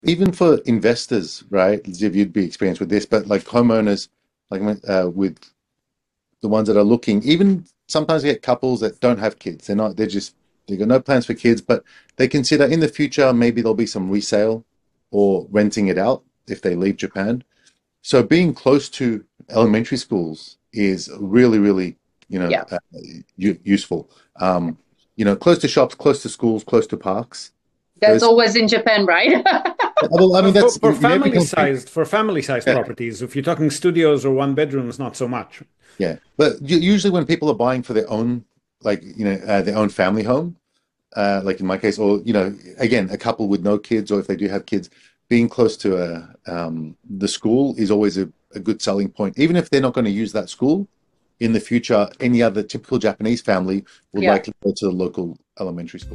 even for investors, right? As if you'd be experienced with this, but like homeowners, like with the ones that are looking, even sometimes you get couples that don't have kids. They got no plans for kids, but they consider in the future maybe there'll be some resale or renting it out if they leave Japan. So being close to elementary schools is really, really, Yeah, useful. Close to shops, close to schools, close to parks. that's Those, always in Japan, right? well, I mean, For, that's for in every family country. sized for family sized Yeah, properties, if you're talking studios or one bedrooms, not so much. yeah. But usually when people are buying for their own, like, their own family home, like in my case, or again, a couple with no kids, or if they do have kids, being close to the school is always a good selling point. Even if they're not going to use that school in the future, any other typical Japanese family would Yeah. likely go to the local elementary school.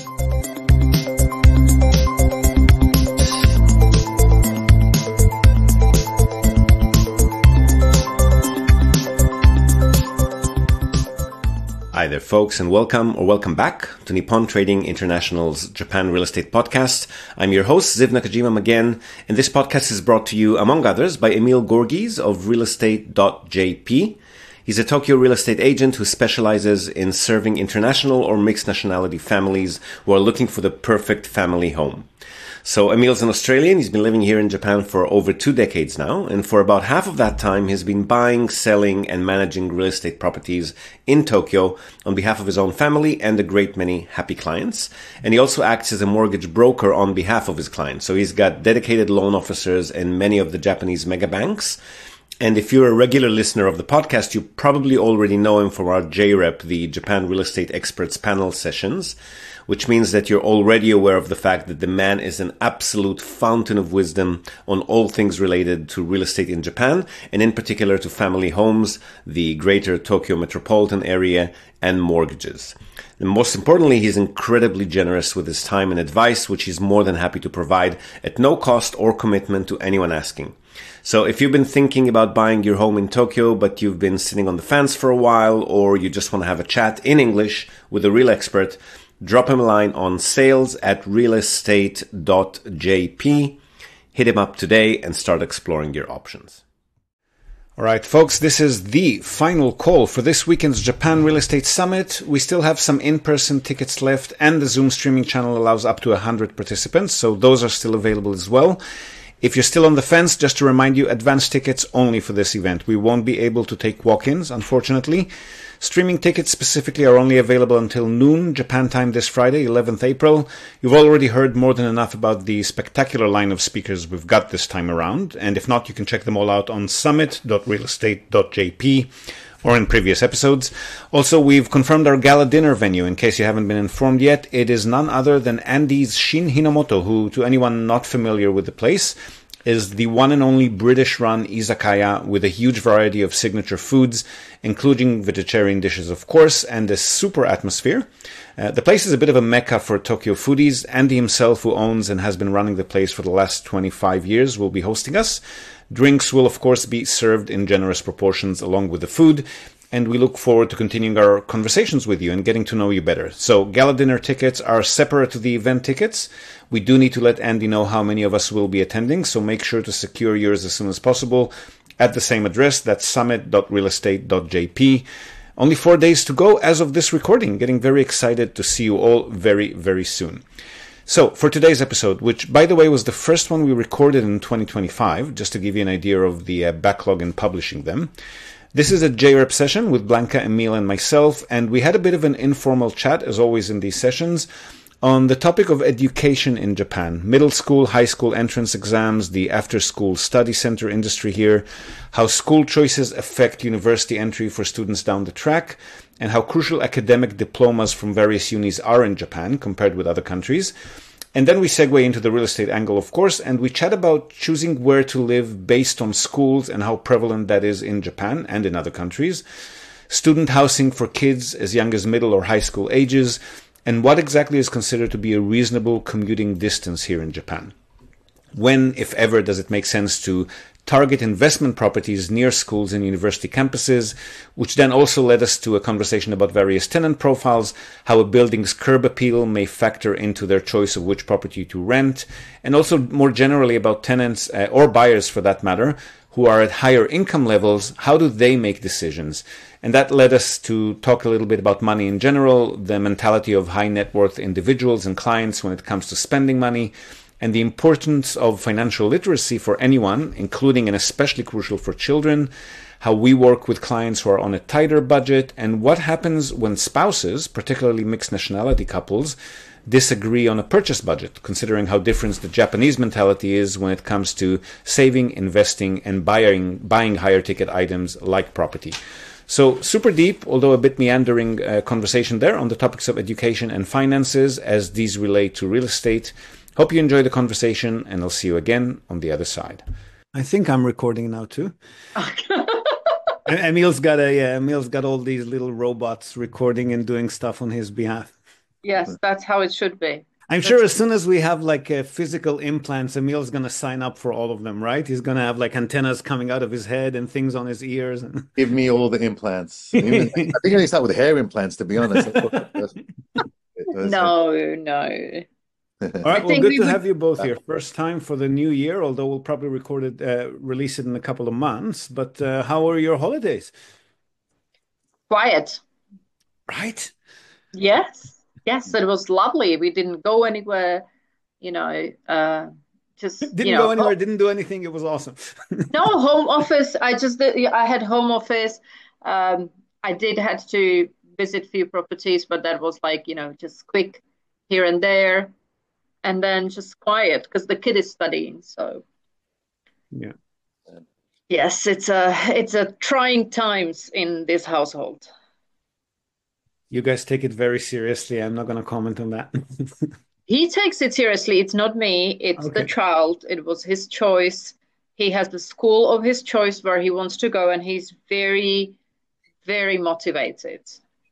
Hi there, folks, and welcome back to Nippon Trading International's Japan Real Estate Podcast. I'm your host, Ziv Nakajima again, and this podcast is brought to you, among others, by Emil Gorgis of realestate.jp. He's a Tokyo real estate agent who specializes in serving international or mixed nationality families who are looking for the perfect family home. So Emil's an Australian. He's been living here in Japan for over 2 decades now. And for about half of that time, he's been buying, selling, and managing real estate properties in Tokyo on behalf of his own family and a great many happy clients. And he also acts as a mortgage broker on behalf of his clients. So he's got dedicated loan officers in many of the Japanese mega banks. And if you're a regular listener of the podcast, you probably already know him from our JREP, the Japan Real Estate Experts panel sessions, which means that you're already aware of the fact that the man is an absolute fountain of wisdom on all things related to real estate in Japan, and in particular to family homes, the greater Tokyo metropolitan area, and mortgages. And most importantly, he's incredibly generous with his time and advice, which he's more than happy to provide at no cost or commitment to anyone asking. So if you've been thinking about buying your home in Tokyo, but you've been sitting on the fence for a while, or you just want to have a chat in English with a real expert, drop him a line on sales@realestate.jp. Hit him up today and start exploring your options. All right, folks, this is the final call for this weekend's Japan Real Estate Summit. We still have some in-person tickets left, and the Zoom streaming channel allows up to 100 participants, so those are still available as well. If you're still on the fence, just to remind you, advance tickets only for this event. We won't be able to take walk-ins, unfortunately. Streaming tickets specifically are only available until noon Japan time this Friday, 11th April. You've already heard more than enough about the spectacular line of speakers we've got this time around. And if not, you can check them all out on summit.realestate.jp or in previous episodes. Also, we've confirmed our gala dinner venue. In case you haven't been informed yet, it is none other than Andy's Shin Hinomoto, who, to anyone not familiar with the place, is the one and only British-run izakaya with a huge variety of signature foods, including vegetarian dishes, of course, and a super atmosphere. The place is a bit of a mecca for Tokyo foodies. Andy himself, who owns and has been running the place for the last 25 years, will be hosting us. Drinks will, of course, be served in generous proportions along with the food, and we look forward to continuing our conversations with you and getting to know you better. So gala dinner tickets are separate to the event tickets. We do need to let Andy know how many of us will be attending, so make sure to secure yours as soon as possible at the same address. That's summit.realestate.jp. Only 4 days to go as of this recording. Getting very excited to see you all very, very soon. So, for today's episode, which, by the way, was the first one we recorded in 2025, just to give you an idea of the backlog in publishing them, this is a JREP session with Blanca, Emil, and myself, and we had a bit of an informal chat, as always in these sessions, on the topic of education in Japan, middle school, high school entrance exams, the after-school study center industry here, how school choices affect university entry for students down the track, and how crucial academic diplomas from various unis are in Japan compared with other countries. And then we segue into the real estate angle, of course, and we chat about choosing where to live based on schools and how prevalent that is in Japan and in other countries, student housing for kids as young as middle or high school ages, and what exactly is considered to be a reasonable commuting distance here in Japan. When, if ever, does it make sense to target investment properties near schools and university campuses, which then also led us to a conversation about various tenant profiles, how a building's curb appeal may factor into their choice of which property to rent, and also more generally about tenants, or buyers for that matter, who are at higher income levels. How do they make decisions? And that led us to talk a little bit about money in general, the mentality of high net worth individuals and clients when it comes to spending money, and the importance of financial literacy for anyone, including and especially crucial for children, how we work with clients who are on a tighter budget, and what happens when spouses, particularly mixed nationality couples, disagree on a purchase budget, considering how different the Japanese mentality is when it comes to saving, investing, and buying higher ticket items like property. So super deep, although a bit meandering conversation there on the topics of education and finances as these relate to real estate. Hope you enjoy the conversation, and I'll see you again on the other side. I think I'm recording now too. Emil's got all these little robots recording and doing stuff on his behalf. Yes, that's how it should be. I'm sure as soon as we have like physical implants, Emil's going to sign up for all of them, right? He's going to have like antennas coming out of his head and things on his ears. Give me all the implants. I think I need to start with hair implants, to be honest. No. All right, well, good to have you both here. First time for the new year, although we'll probably release it in a couple of months. But how are your holidays? Quiet. Right? Yes, it was lovely. We didn't go anywhere, just didn't go anywhere, didn't do anything. It was awesome. No, home office. I had home office. I had to visit few properties, but that was like, just quick here and there. And then just quiet because the kid is studying. So, yeah. Yes, it's a trying times in this household. You guys take it very seriously. I'm not going to comment on that. He takes it seriously. It's not me. It's the child. It was his choice. He has the school of his choice where he wants to go, and he's very, very motivated.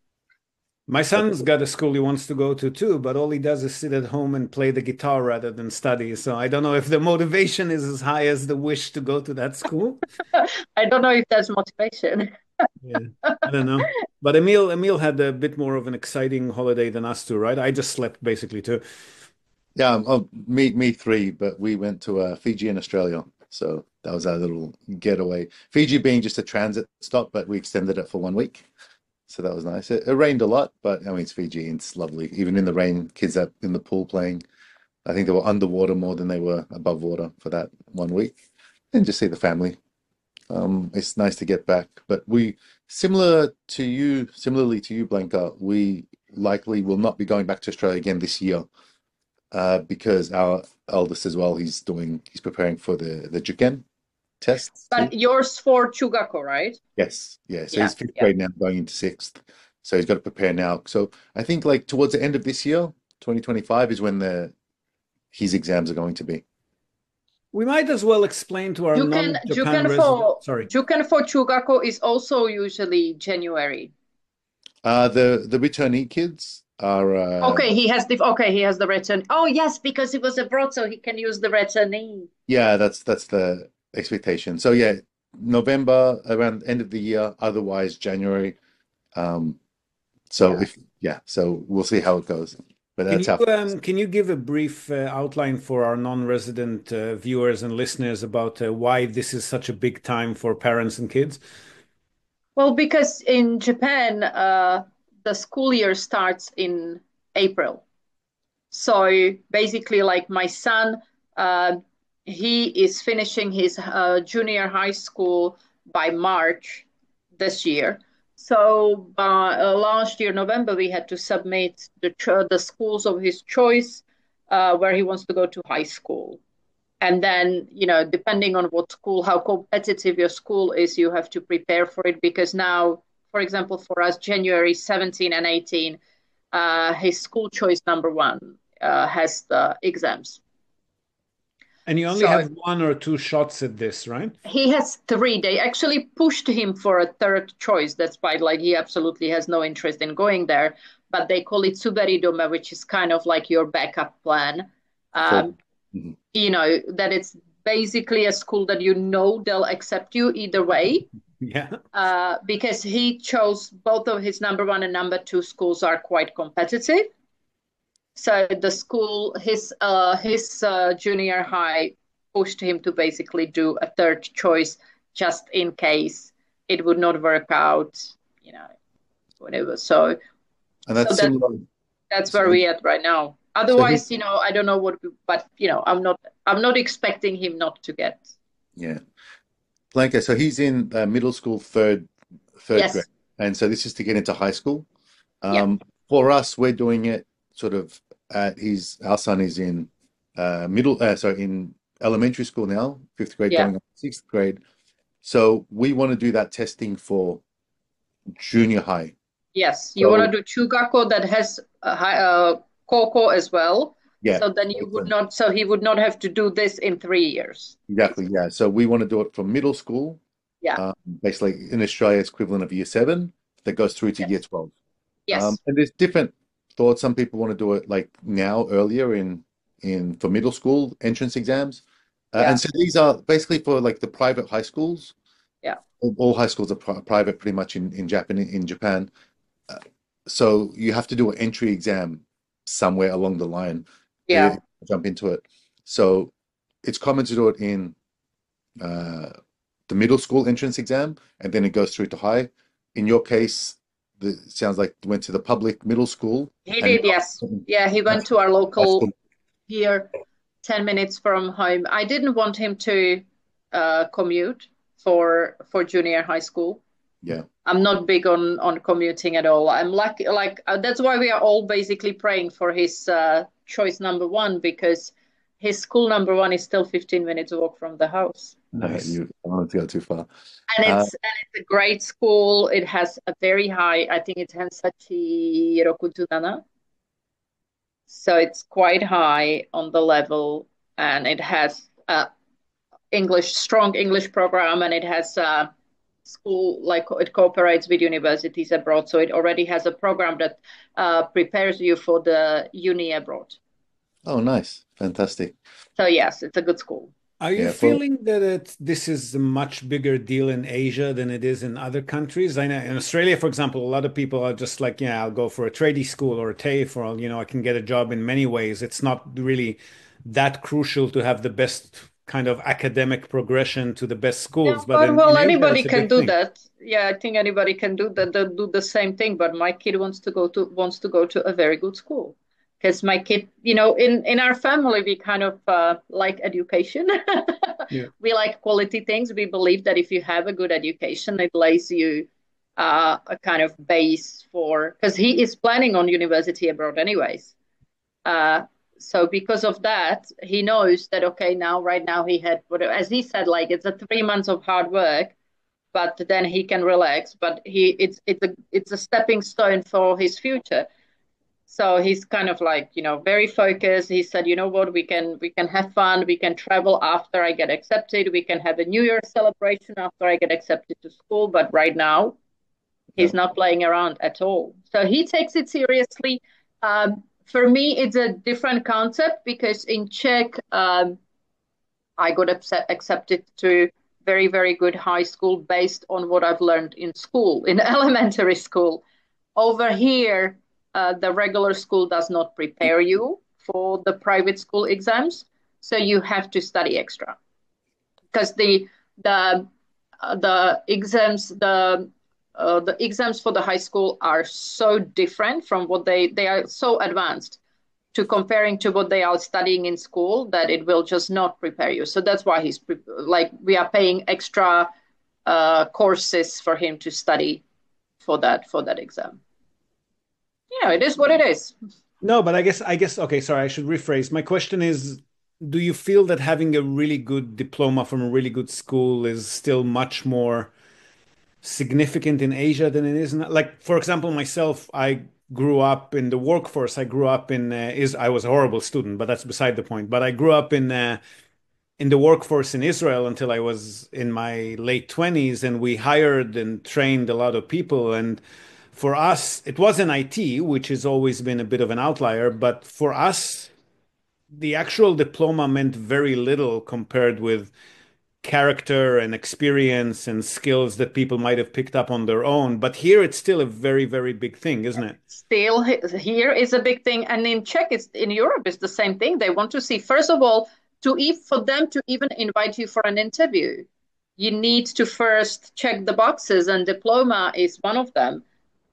My son's got a school he wants to go to too, but all he does is sit at home and play the guitar rather than study. So I don't know if the motivation is as high as the wish to go to that school. I don't know if that's motivation. Yeah, I don't know. But Emil had a bit more of an exciting holiday than us two, right? I just slept basically too. Yeah, me three, but we went to Fiji in Australia. So that was our little getaway. Fiji being just a transit stop, but we extended it for 1 week. So that was nice. It rained a lot, but I mean, it's Fiji and it's lovely. Even in the rain, kids are in the pool playing. I think they were underwater more than they were above water for that 1 week. And just see the family. It's nice to get back. But similarly to you, Blanca, we likely will not be going back to Australia again this year because our eldest as well, he's preparing for the Juken test. But yours for Chugako, right? Yes. Yeah. So he's fifth grade now, going into sixth. So he's got to prepare now. So I think like towards the end of this year, 2025 is when his exams are going to be. We might as well explain to our non-Japan residents. Sorry. Juken for Chugako is also usually January. The returnee kids are. Okay, he has the return. Oh yes, because he was abroad, so he can use the returnee. Yeah, that's the expectation. So yeah, November around end of the year. Otherwise January. So we'll see how it goes. But that's can you give a brief outline for our non-resident viewers and listeners about why this is such a big time for parents and kids? Well, because in Japan, the school year starts in April. So basically, like my son, he is finishing his junior high school by March this year. So last year, November, we had to submit the schools of his choice where he wants to go to high school. And then, depending on what school, how competitive your school is, you have to prepare for it. Because now, for example, for us, January 17 and 18, his school choice number 1 has the exams. And you only have 1 or 2 shots at this, right? He has 3. They actually pushed him for a 3rd choice. That's why, he absolutely has no interest in going there. But they call it Suberidome, which is kind of like your backup plan. That it's basically a school that you know they'll accept you either way. Yeah. Because he chose both of his number one and number two schools are quite competitive. So the school, his junior high pushed him to basically do a third choice just in case it would not work out, you know, whatever. So, And so that's that similar. that's where So, we're at right now. so he, Otherwise, I don't know but I'm not expecting him not to get. yeah. Blanca, so he's in middle school, third grade. Yes. And so this is to get into high school. Yeah. For us, we're doing it sort of our son is in in elementary school now, fifth grade, Yeah. going on sixth grade. So we want to do that testing for junior high. Yes. You want So to do Chugako that has Koko as well. yeah, So then he would not have to do this in 3 years. exactly. Yeah. So we want to do it from middle school, Yeah. basically in Australia, it's equivalent of year 7 that goes through to Yes. year 12. Yes. And there's different thoughts. Some people want to do it like now, earlier in for middle school entrance exams. Yeah. And so these are basically for like the private high schools. Yeah. All high schools are private pretty much in Japan. Uh, so you have to do an entry exam somewhere along the line. Yeah. Jump into it. So it's common to do it in the middle school entrance exam, and then it goes through to high. In your case, it sounds like you went to the public middle school. He And did, yes. Yeah, he went to our high local school. here, 10 minutes from home. I didn't want him to commute for junior high school. Yeah. I'm not big on commuting at all. I'm that's why we are all basically praying for his choice number one, because his school number one is still 15 minutes walk from the house. Nice. You don't want to go too far. And Uh, it's a great school. It has a very high, I think it's Hensachi Rokujunana. So it's quite high on the level, and it has a strong English program, and it has a school, like it cooperates with universities abroad. So it already has a program that prepares you for the uni abroad. oh, nice. Fantastic. So yes, it's a good school. Are you Yeah. feeling that this is a much bigger deal in Asia than it is in other countries? I know in Australia, for example, a lot of people are just like, yeah, I'll go for a tradie school or a TAFE, or I can get a job in many ways. It's not really that crucial to have the best kind of academic progression to the best schools. But in Asia, Anybody it's a can big do thing. that. Yeah, I think anybody can do that. They'll do the same thing. But my kid wants to go to a very good school, because my kid, in our family, we kind of like education. Yeah. We like quality things. We believe that if you have a good education, it lays you a kind of base for, because he is planning on university abroad anyways. So because of that, he knows that, okay, right now he had, as he said, like it's a 3 months of hard work, but then he can relax. But it's a stepping stone for his future. So he's kind of like, very focused. He said, you know what, we can have fun. We can travel after I get accepted. We can have a New Year celebration after I get accepted to school. But right now, he's not playing around at all. So he takes it seriously. For me, it's a different concept, because in Czech, I got accepted to very, very good high school based on what I've learned in school, in elementary school. Over here, the regular school does not prepare you for the private school exams, so you have to study extra, because the exams the exams for the high school are so different from what they are, so advanced to comparing to what they are studying in school, that it will just not prepare you. So that's why we are paying extra courses for him to study for that exam. It is what it is. No, but I guess, okay, sorry, I should rephrase. My question is, do you feel that having a really good diploma from a really good school is still much more significant in Asia than it is like, for example, myself, I grew up in the workforce. I grew up I was a horrible student, but that's beside the point. But I grew up in the workforce in Israel until I was in my late 20s, and we hired and trained a lot of people. And for us, it was in IT, which has always been a bit of an outlier. But for us, the actual diploma meant very little compared with character and experience and skills that people might have picked up on their own. But here it's still a very, very big thing, isn't it? Still, here is a big thing, and in Czech, in Europe, it's the same thing. They want to see, first of all, for them to even invite you for an interview, you need to first check the boxes, and diploma is one of them.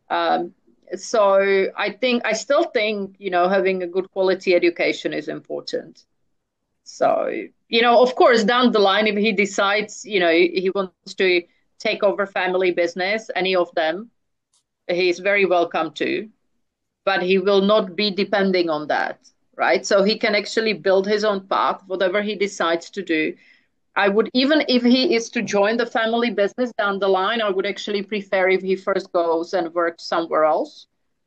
So I still think, having a good quality education is important. So, of course, down the line, if he decides, he wants to take over family business, any of them, he's very welcome to, but he will not be depending on that, right? So he can actually build his own path, whatever he decides to do. I would, even if he is to join the family business down the line, I would actually prefer if he first goes and works somewhere else,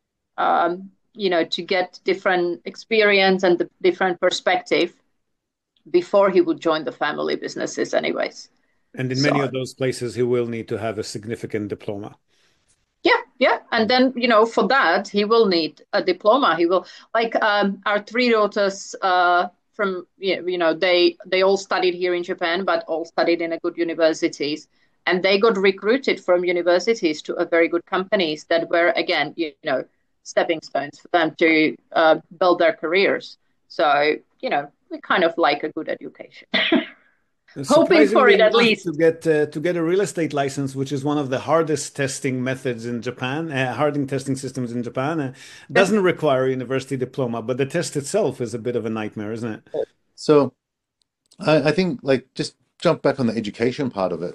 to get different experience and the different perspective before he would join the family businesses anyways. And in many of those places, he will need to have a significant diploma. Yeah. And then, for that, he will need a diploma. He will, like our three daughters from, they all studied here in Japan, but all studied in a good universities. And they got recruited from universities to a very good companies that were, again, stepping stones for them to build their careers. So, we kind of like a good education. Hoping for it at least. To get a real estate license, which is one of the hardest testing methods in Japan, harding testing systems in Japan, doesn't require a university diploma, but the test itself is a bit of a nightmare, isn't it? So I think, just jump back on the education part of it.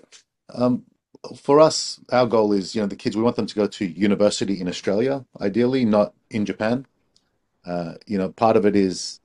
For us, our goal is, the kids, we want them to go to university in Australia, ideally, not in Japan. Part of it is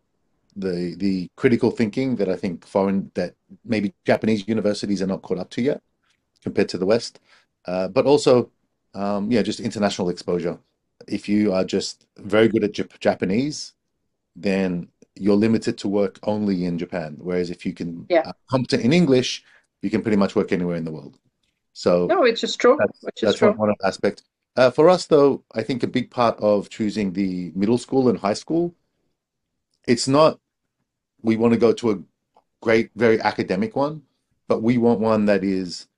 the critical thinking that I think that maybe Japanese universities are not caught up to yet compared to the West. But also, just international exposure. If you are just very good at Japanese, then you're limited to work only in Japan. Whereas if you can competent in English, you can pretty much work anywhere in the world. So no, which is true. That's one aspect. For us, though, I think a big part of choosing the middle school and high school, it's not we want to go to a great, very academic one, but we want one that is,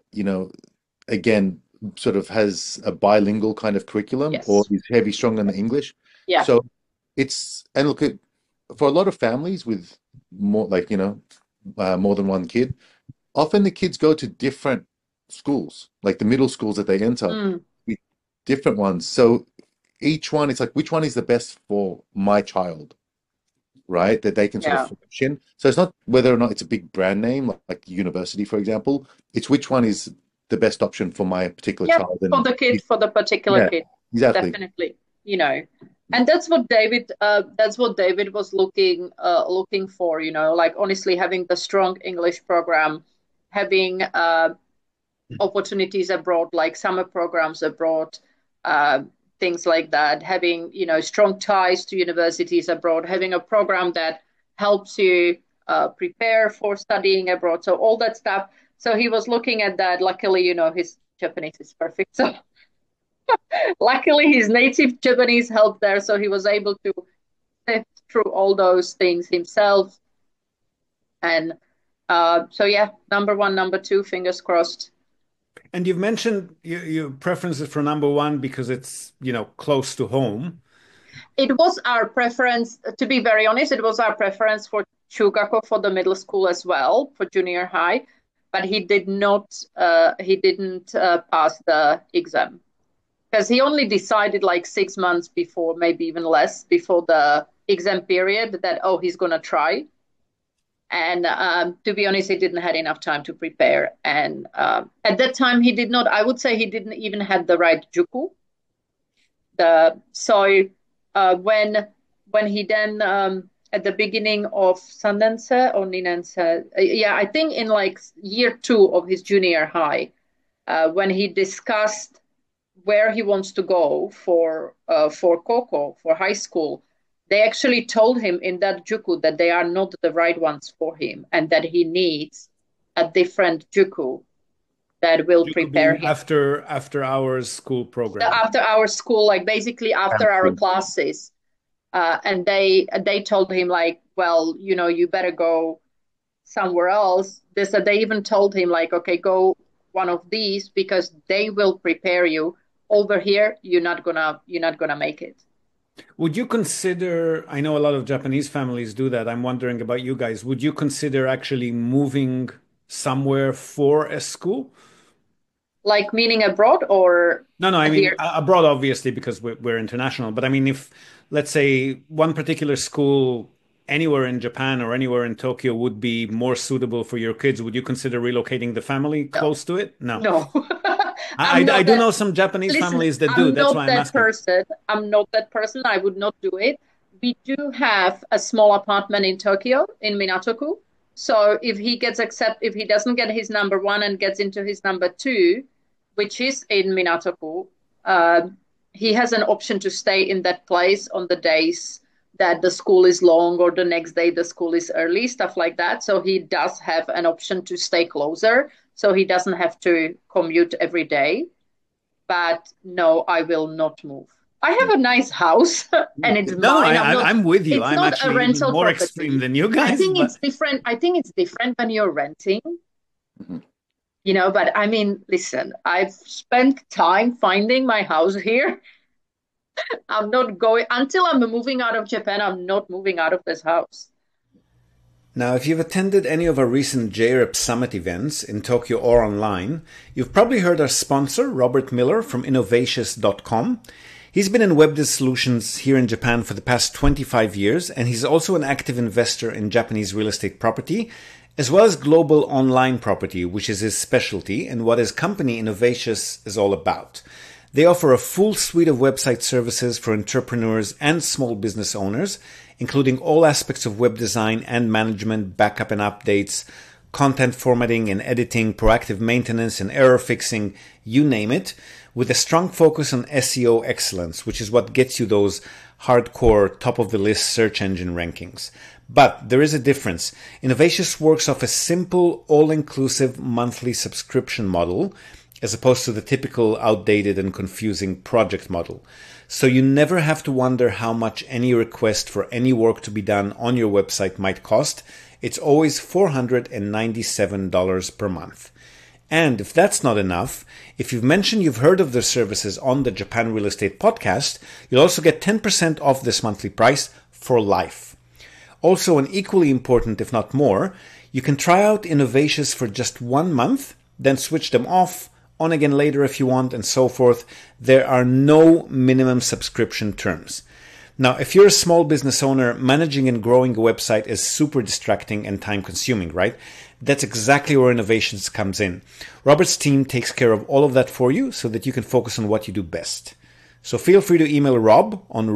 again, sort of has a bilingual kind of curriculum or is heavy, strong on the English. Yeah. So look at, for a lot of families with more, more than one kid, often the kids go to different schools, like the middle schools that they enter, different ones. So each one, it's like, which one is the best for my child, right? That they can sort of function. So it's not whether or not it's a big brand name, like university, for example. It's which one is the best option for my particular child. For the kid, for the particular kid. Exactly. Definitely, And that's what David was looking for, honestly, having the strong English program, having opportunities abroad, like summer programs abroad, things like that, having, strong ties to universities abroad, having a program that helps you prepare for studying abroad. So all that stuff. So he was looking at that. Luckily, his Japanese is perfect. So luckily his native Japanese helped there. So he was able to sift through all those things himself. And number one, number two, fingers crossed. And you've mentioned your preferences for number one because it's, close to home. It was our preference, to be very honest, it was our preference for Chugako for the middle school as well, for junior high, but he didn't pass the exam because he only decided like 6 months before, maybe even less, before the exam period that, he's going to try. And to be honest, he didn't have enough time to prepare. And at that time, I would say he didn't even have the right juku. When he then, at the beginning of Sandense or Ninense, I think in like year 2 of his junior high, when he discussed where he wants to go for Koko, for high school, they actually told him in that juku that they are not the right ones for him and that he needs a different juku that will prepare him. After our school program. After our school, like basically after our classes. and they told him like, well, you better go somewhere else. They even told him like, okay, go one of these because they will prepare you. Over here, you're not gonna make it. Would you consider, I know a lot of Japanese families do that. I'm wondering about you guys. Would you consider actually moving somewhere for a school? Like meaning abroad or No, no, I mean here? abroad, obviously, because we're international. But I mean, if let's say one particular school anywhere in Japan or anywhere in Tokyo would be more suitable for your kids, would you consider relocating the family No, close to it? No. no. I, I'm I not do that. know some Japanese Listen, families that do. I'm That's not why I'm that asking. person. I'm not that person. I would not do it. We do have a small apartment in Tokyo, in Minatoku. So if he doesn't get his number one and gets into his number two, which is in Minatoku, uh, he has an option to stay in that place on the days that the school is long or the next day the school is early, stuff like that. So he does have an option to stay closer. So he doesn't have to commute every day. But no, I will not move. I have a nice house and it's No, no, mine. I'm with you. It's I'm not a actually even rental more extreme property. than you I guys, think but it's different. I think it's different when you're renting, Mhm. but I mean, listen, I've spent time finding my house here. I'm not going until I'm moving out of Japan. I'm not moving out of this house. now, if you've attended any of our recent JREP Summit events in Tokyo or online, you've probably heard our sponsor, Robert Miller from Innovatious.com. He's been in web solutions here in Japan for the past 25 years, and he's also an active investor in Japanese real estate property, as well as global online property, which is his specialty and what his company Innovatious is all about. They offer a full suite of website services for entrepreneurs and small business owners, including all aspects of web design and management, backup and updates, content formatting and editing, proactive maintenance and error fixing, you name it, with a strong focus on SEO excellence, which is what gets you those hardcore top of the list search engine rankings. But there is a difference. Innovatious works off a simple, all-inclusive monthly subscription model as opposed to the typical outdated and confusing project model. So you never have to wonder how much any request for any work to be done on your website might cost. It's always $497 per month. And if that's not enough, if you've mentioned you've heard of their services on the Japan Real Estate Podcast, you'll also get 10% off this monthly price for life. Also, and equally important, if not more, you can try out Innovatious for just 1 month, then switch them off, on again later if you want, and so forth. There are no minimum subscription terms. Now, if you're a small business owner, managing and growing a website is super distracting and time consuming, right? That's exactly where Innovations comes in. Robert's team takes care of all of that for you so that you can focus on what you do best. So feel free to email Rob on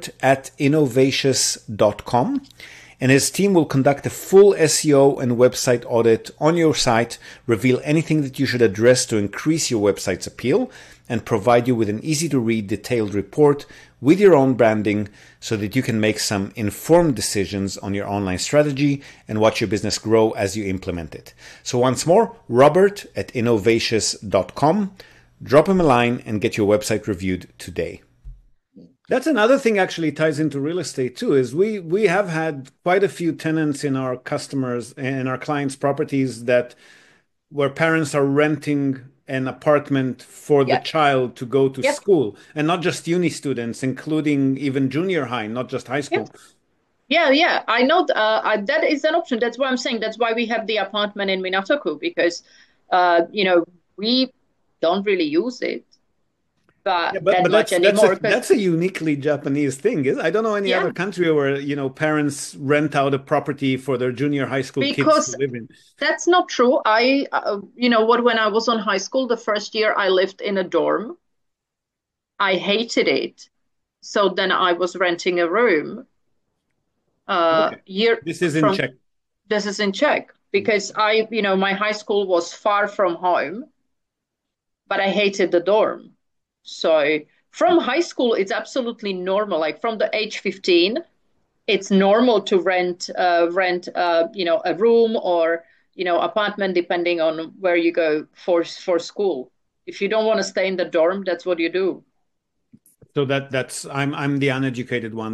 robert@innovatious.com, and his team will conduct a full SEO and website audit on your site, reveal anything that you should address to increase your website's appeal, and provide you with an easy-to-read detailed report with your own branding so that you can make some informed decisions on your online strategy and watch your business grow as you implement it. So once more, robert@innovatious.com. Drop him a line and get your website reviewed today. That's another thing actually ties into real estate too, is we have had quite a few tenants in our customers and our clients' properties that where parents are renting an apartment for the Yeah. child to go to Yeah. school, and not just uni students, including even junior high, not just high Yeah. school. Yeah. I know that is an option. That's why I'm saying that's why we have the apartment in Minatoku because, we don't really use it Yeah, but but that but much that's anymore. that's a uniquely Japanese thing. Is I don't know any Yeah, other country where parents rent out a property for their junior high school kids to because live in. that's not true. When I was on high school, the first year I lived in a dorm. I hated it. So then I was renting a room. Okay, Year this is in from Czech. This is in Czech because my high school was far from home, but I hated the dorm. So from high school, it's absolutely normal. Like from the age 15, it's normal to rent a room or apartment depending on where you go for school. If you don't want to stay in the dorm, that's what you do. So that's I'm the uneducated one.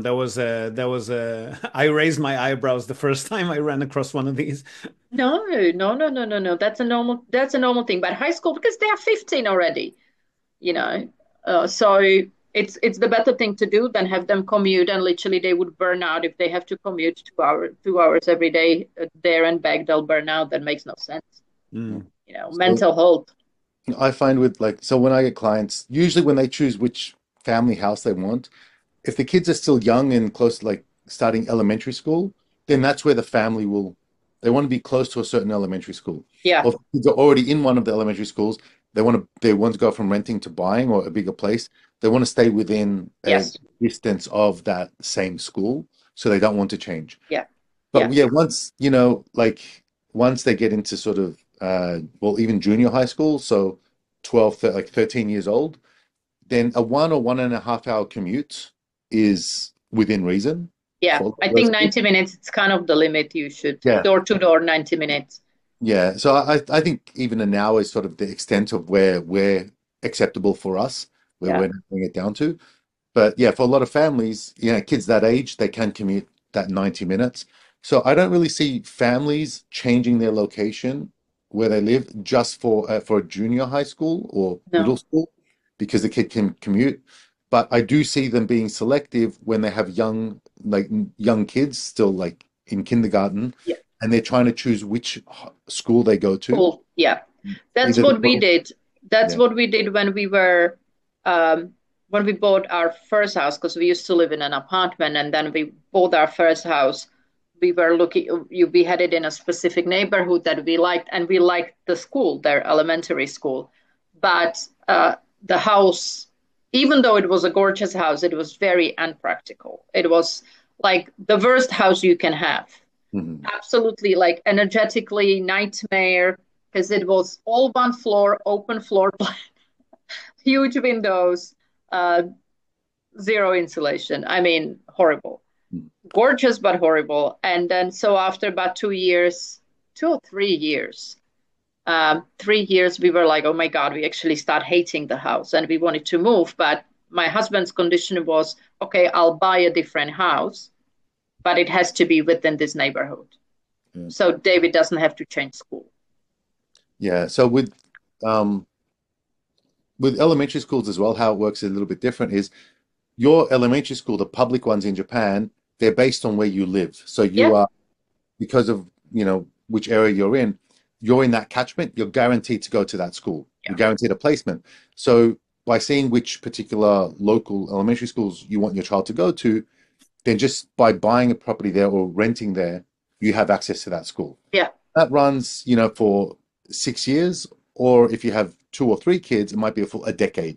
I raised my eyebrows the first time I ran across one of these. No, no, no, no, no, no. That's a normal thing. But high school, because they are 15 already, you know. So it's the better thing to do than have them commute, and literally they would burn out if they have to commute 2 hours every day there and back. They'll burn out. That makes no sense. Mm. So Mental health. I find with like, so when I get clients, usually when they choose which family house they want, if the kids are still young and close to like starting elementary school, then that's where the family will, they want to be close to a certain elementary school. Yeah. Or if kids are already in one of the elementary schools, they want to go from renting to buying or a bigger place. They want to stay within a Yes. distance of that same school, so they don't want to change. Yeah. But Yeah. yeah, once they get into sort of well, even junior high school, so 12, like 13 years old, then a 1 or 1.5 hour commute is within reason Yeah. for I those think kids. 90 minutes, it's kind of the limit you should Yeah. door to door 90 minutes. Yeah. So I think even an hour is sort of the extent of where we're acceptable for us, where Yeah. we're narrowing it down to. But yeah, for a lot of families, kids that age, they can commute that 90 minutes. So I don't really see families changing their location where they live just for a junior high school or middle No. school because the kid can commute. But I do see them being selective when they have young kids still like in kindergarten, Yeah. and they're trying to choose which school they go to. Cool. Yeah. That's Either the what we did. That's yeah. what we did when we bought our first house, because we used to live in an apartment, and then we bought our first house. We were looking, we had it in a specific neighborhood that we liked, and we liked the school, their elementary school. But the house, even though it was a gorgeous house, it was very unpractical. It was like the worst house you can have. Mhm. Absolutely, like energetically nightmare, because it was all one floor, open floor plan, huge windows, uh, zero insulation. I mean, horrible. Gorgeous, but horrible. And then, so after about 2 years, 2 or 3 years, 3 years, we were like, oh my God, we actually start hating the house and we wanted to move. But my husband's condition was, okay, I'll buy a different house, but it has to be within this neighborhood. Yeah. So David doesn't have to change school. Yeah. So with elementary schools as well, how it works is a little bit different. Is your elementary school, the public ones in Japan, they're based on where you live. So Yeah. you are, because of, which area you're in that catchment, you're guaranteed to go to that school. You're guaranteed a placement. So by seeing which particular local elementary schools you want your child to go to, then just by buying a property there or renting there, you have access to that school. Yeah. That runs, for 6 years, or if you have 2 or 3 kids, it might be a decade.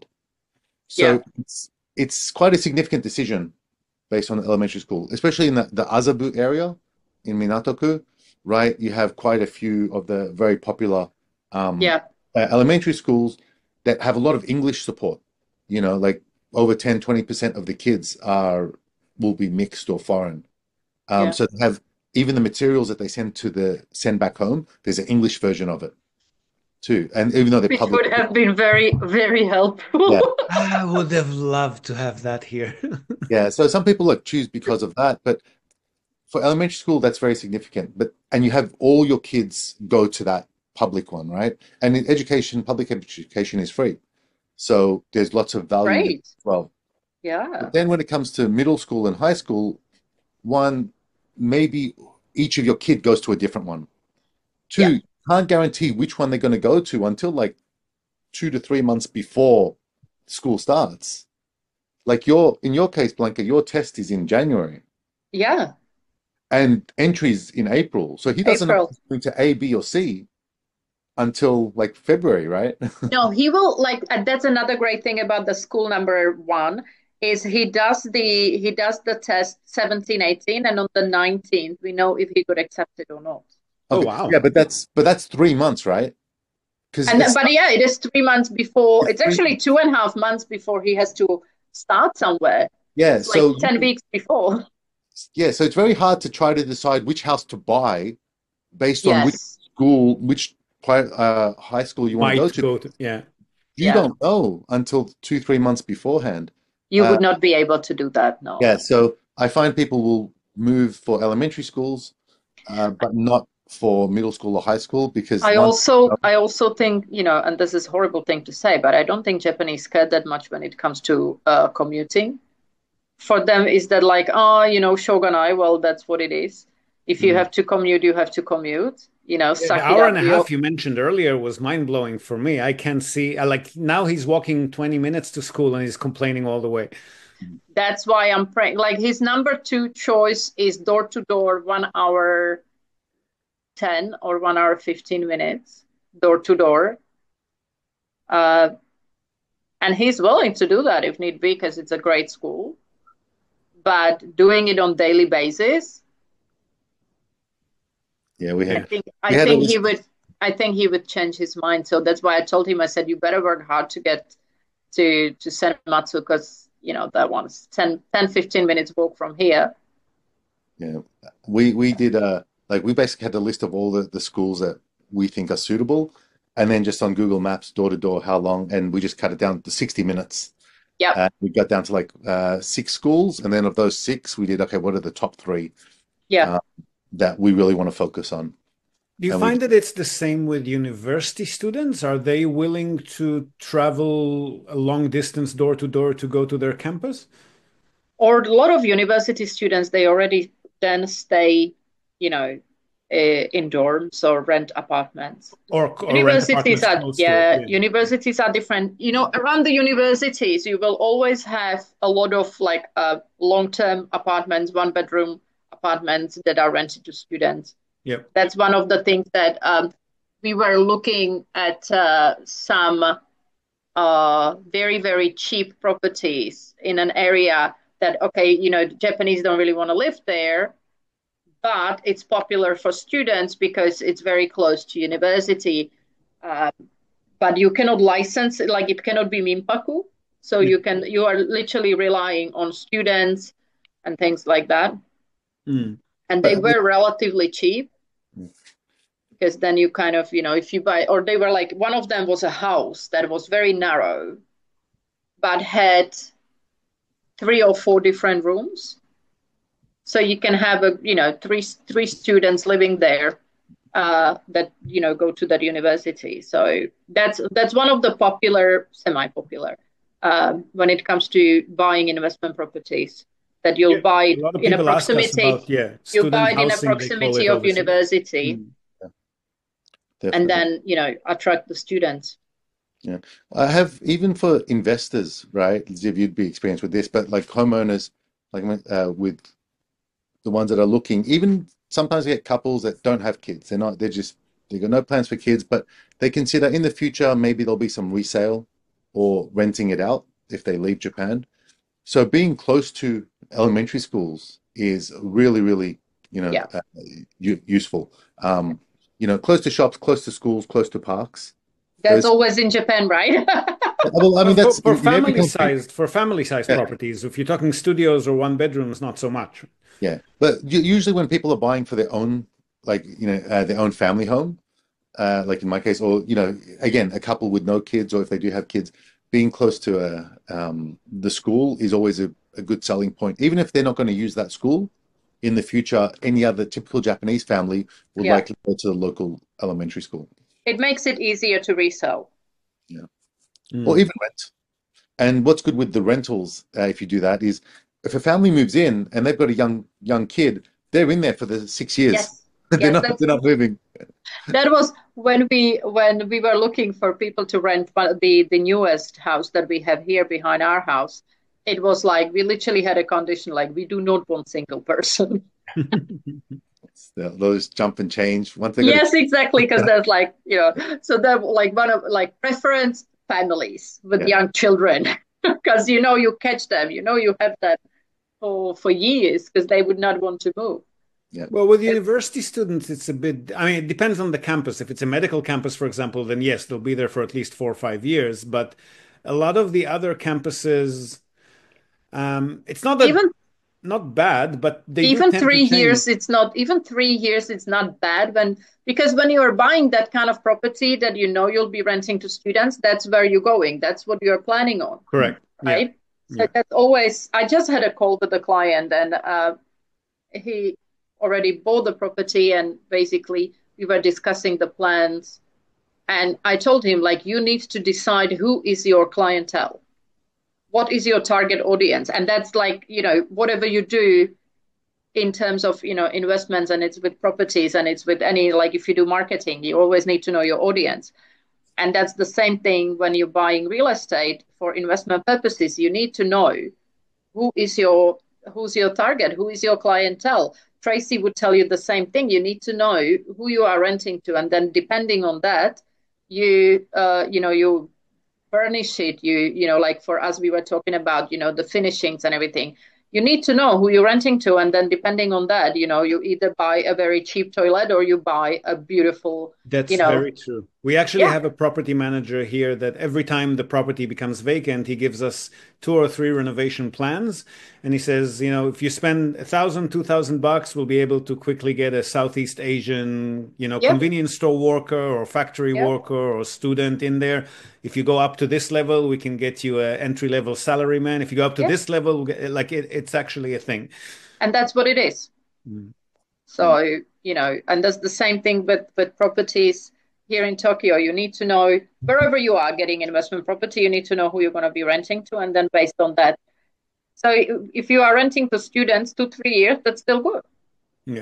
So it's quite a significant decision based on the elementary school, especially in the Azabu area in Minatoku, right? You have quite a few of the very popular elementary schools that have a lot of English support. Like over 10, 20% of the kids will be mixed or foreign. So they have even the materials that they send back home, there's an English version of it too. And even though they're Which public, would have been very, very helpful. yeah. I would have loved to have that here. Yeah, so some people choose because of that, but for elementary school, that's very significant. And you have all your kids go to that public one, right? And in education, public education is free. So there's lots of value in it Great. as well. Yeah. But then when it comes to middle school and high school, one, maybe each of your kid goes to a different one. Two, Yeah. you can't guarantee which one they're going to go to until like 2 to 3 months before school starts. Like in your case, Blanca, your test is in January Yeah. and entries in April. So he doesn't know if April. he's going to A, B, or C until like February, right? No, he will that's another great thing about the school number one is he does the test 17, 18, and on the 19th we know if he got accepted or not. Oh, Okay. wow. Yeah, but that's 3 months, right? Because But yeah, it is 3 months before. It's actually 2.5 months before he has to start somewhere. yeah, It's like so 10 weeks before. yeah, so it's very hard to try to decide which house to buy based on which Yes. school, which high school you want to go Might to. go to, yeah. You Yeah. don't know until 2, 3 months beforehand. You would not be able to do that, no. Yeah, so I find people will move for elementary schools, but not for middle school or high school because I one, also think, and this is a horrible thing to say, but I don't think Japanese care that much when it comes to commuting. For them, is that like, shogunai, well, that's what it is. If you have to commute, you have to commute. The Suck it hour up. and a half you mentioned earlier was mind-blowing for me. I can't see, like now he's walking 20 minutes to school and he's complaining all the way. That's why I'm praying. Like his number 2 choice is door to door, 1 hour 10 or 1 hour 15 minutes, door to door. And he's willing to do that if need be, because it's a great school. But doing it on daily basis, yeah, we had. I think he would change his mind. So that's why I told him. I said, you better work hard to get to Senmatsu, because that one's 10, 15 minutes walk from here. Yeah, we did we basically had a list of all the schools that we think are suitable, and then just on Google Maps, door to door, how long, and we just cut it down to 60 minutes. Yeah, we got down to 6 schools, and then of those 6, we did okay. What are the top 3? Yeah. That we really want to focus on. Do you find that it's the same with university students? Are they willing to travel a long distance door to door to go to their campus? Or a lot of university students, they already then stay, in dorms or rent apartments. Or universities rent apartments universities are different. Around the universities, you will always have a lot of long-term apartments, 1-bedroom apartments that are rented to students. Yep. That's one of the things that we were looking at some very, very cheap properties in an area that, Japanese don't really want to live there, but it's popular for students because it's very close to university. But you cannot license it, it cannot be minpaku. So you are literally relying on students and things like that. Mm. And they were relatively cheap, because then you kind of, if you buy, or they were one of them was a house that was very narrow, but had 3 or 4 different rooms. So you can have three students living there that, go to that university. So that's one of the popular, semi-popular, when it comes to buying investment properties. That you'll buy in a proximity. You buy it in a proximity of university, and then attract the students. Yeah, I have, even for investors, right? Ziv, you'd be experienced with this, but homeowners, with the ones that are looking, even sometimes you get couples that don't have kids. They've got no plans for kids, but they consider in the future maybe there'll be some resale or renting it out if they leave Japan. So being close to elementary schools is really, really, useful. Close to shops, close to schools, close to parks. That's always in Japan, right? Well, I mean, that's for family-sized properties. If you're talking studios or 1 bedrooms, not so much. Yeah, but usually when people are buying for their own, their own family home, like in my case, or again, a couple with no kids, or if they do have kids, being close to the school is always a good selling point. Even if they're not going to use that school in the future, any other typical Japanese family would likely go to the local elementary school. It makes it easier to resell. Yeah, or even rent. And what's good with the rentals, if you do that, is if a family moves in and they've got a young kid, they're in there for the 6 years. Yes. they're not moving. That was when we were looking for people to rent the newest house that we have here behind our house. It was we literally had a condition we do not want single person. Those jump and change. Yes, exactly, because there's so they're one of preference families with young children, because you catch them, you have that for years, because they would not want to move. Yeah. Well, with university students, it's a bit, it depends on the campus. If it's a medical campus, for example, then yes, they'll be there for at least 4 or 5 years. But a lot of the other campuses, it's not that not bad, but they even 3 years. It's not even 3 years. It's not bad because when you are buying that kind of property that you'll be renting to students, that's where you're going. That's what you're planning on. Correct. Right. So that's always, I just had a call with the client, and he already bought the property, and basically we were discussing the plans. And I told him, like, you need to decide who is your clientele. What is your target audience? And that's like, whatever you do in terms of, investments, and it's with properties, and it's with any, like if you do marketing, you always need to know your audience. And that's the same thing when you're buying real estate for investment purposes. You need to know who's your target, who is your clientele. Tracy would tell you the same thing. You need to know who you are renting to, and then depending on that, you furnish it. Like for us, we were talking about the finishings and everything. You need to know who you're renting to, and then depending on that, you either buy a very cheap toilet or you buy a beautiful. That's very true. We actually have a property manager here that every time the property becomes vacant, he gives us 2 or 3 renovation plans. And he says, if you spend $1,000, $2,000, we'll be able to quickly get a Southeast Asian, convenience store worker or factory worker or student in there. If you go up to this level, we can get you an entry-level salaryman. If you go up to this level, it's actually a thing. And that's what it is. Mm. So, and that's the same thing with properties here in Tokyo. You need to know, wherever you are getting investment property, you need to know who you're going to be renting to. And then based on that. So if you are renting to students 2-3 years, that's still good. Yeah.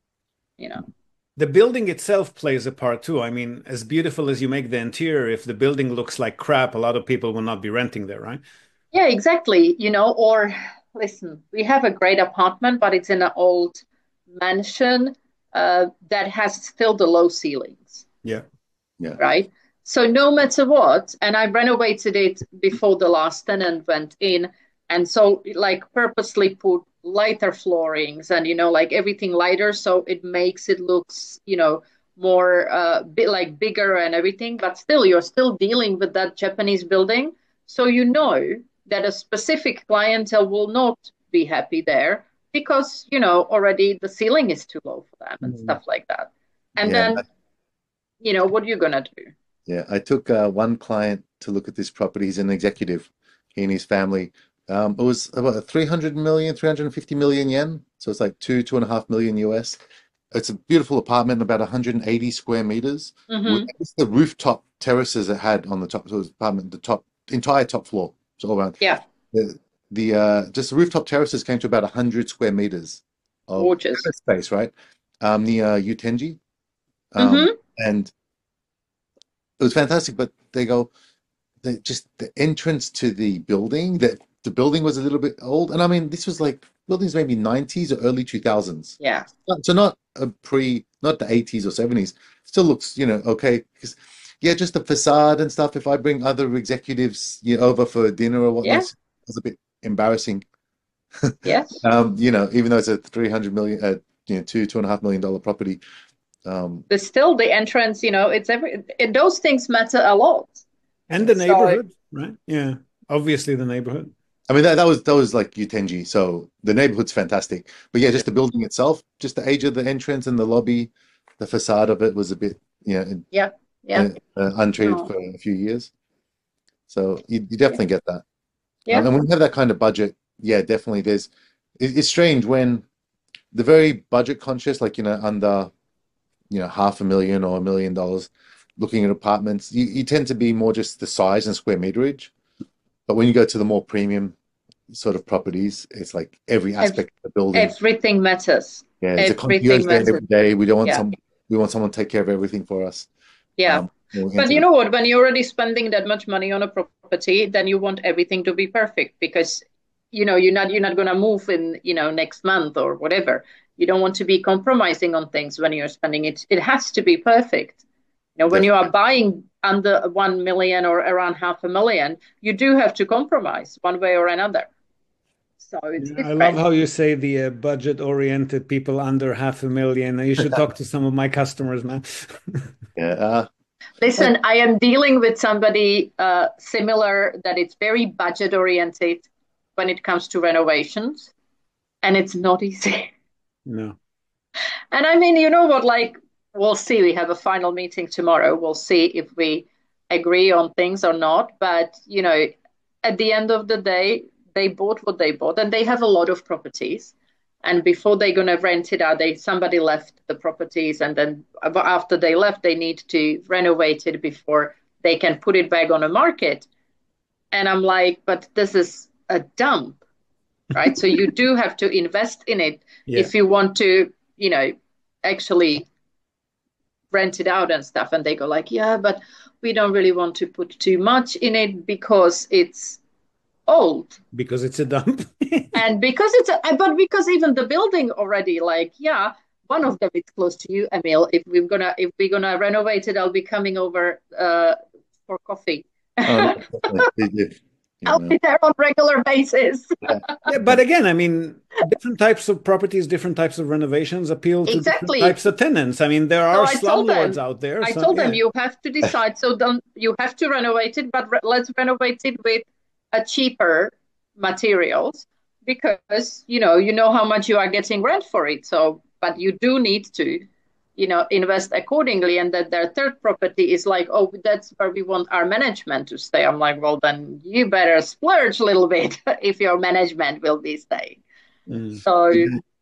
The building itself plays a part too. I mean, as beautiful as you make the interior, if the building looks like crap, a lot of people will not be renting there, right? Yeah, exactly. Or listen, we have a great apartment, but it's in an old mansion that has still the low ceilings. Yeah. Right. So no matter what, and I renovated it before the last tenant went in, and so like purposely put lighter floorings and like everything lighter, so it makes it looks more bit bigger and everything. But still, you're still dealing with that Japanese building, so that a specific clientele will not be happy there because already the ceiling is too low for them and stuff like that. And then what are you gonna do? Yeah, I took one client to look at this property. He's an executive, he and his family. It was about 350 million yen. So it's like 2.5 million US. It's a beautiful apartment, about 180 square meters. Mm-hmm. With the rooftop terraces it had on the top. So it was apartment, entire top floor. So all around. Yeah. Just the rooftop terraces came to about 100 square meters of gorgeous space, right? Near Utenji. And it was fantastic, but the entrance to the building, the building was a little bit old. And I mean, this was like buildings maybe 90s or early 2000s. Yeah. So not the 80s or 70s. Still looks, okay. Because, just the facade and stuff. If I bring other executives over for dinner or whatnot, it was a bit embarrassing. Yes. Even though it's a 300 million, $2.5 million property. But still the entrance, those things matter a lot. And the neighborhood, right? Yeah. Obviously the neighborhood. I mean, that was like Utenji, so the neighborhood's fantastic. But just the building itself, just the age of the entrance and the lobby, the facade of it was a bit, untreated for a few years. So you definitely get that. Yeah. And when you have that kind of budget, definitely it's strange when the very budget conscious, like, under, $500,000 or $1 million, looking at apartments, you tend to be more just the size and square meterage. But when you go to the more premium sort of properties, it's like every aspect of the building. Everything matters. Yeah, it's a concierge there every day. We don't want we want someone to take care of everything for us. Yeah. But you know what? When you're already spending that much money on a property, then you want everything to be perfect because you're not going to move in next month or whatever. You don't want to be compromising on things when you're spending it. It has to be perfect. When you are buying under 1 million or around 500,000, you do have to compromise one way or another. So it's I love how you say the budget-oriented people under 500,000. You should talk to some of my customers, man. Listen, I am dealing with somebody similar that it's very budget-oriented when it comes to renovations, and it's not easy. No. And I mean, you know what, like, we'll see. We have a final meeting tomorrow. We'll see if we agree on things or not. But, at the end of the day, they bought what they bought, and they have a lot of properties. And before they're going to rent it out, somebody left the properties, and then after they left, they need to renovate it before they can put it back on the market. And I'm like, but this is a dump, right? So you do have to invest in it if you want to, actually rent it out and stuff. And they go like, yeah, but we don't really want to put too much in it because it's old. Because it's a dump. And because because even the building already, like, yeah, one of them is close to you, Emil. If we're gonna renovate it, I'll be coming over for coffee. Oh, I'll be there on regular basis. Yeah, but again, I mean, different types of properties, different types of renovations appeal to different types of tenants. I mean, there are slumlords out there. I told them you have to decide. So you have to renovate it, but let's renovate it with a cheaper materials, because you know how much you are getting rent for it. So, but you do need to invest accordingly. And that their third property is like, oh, that's where we want our management to stay. I'm like, well, then you better splurge a little bit if your management will be staying. So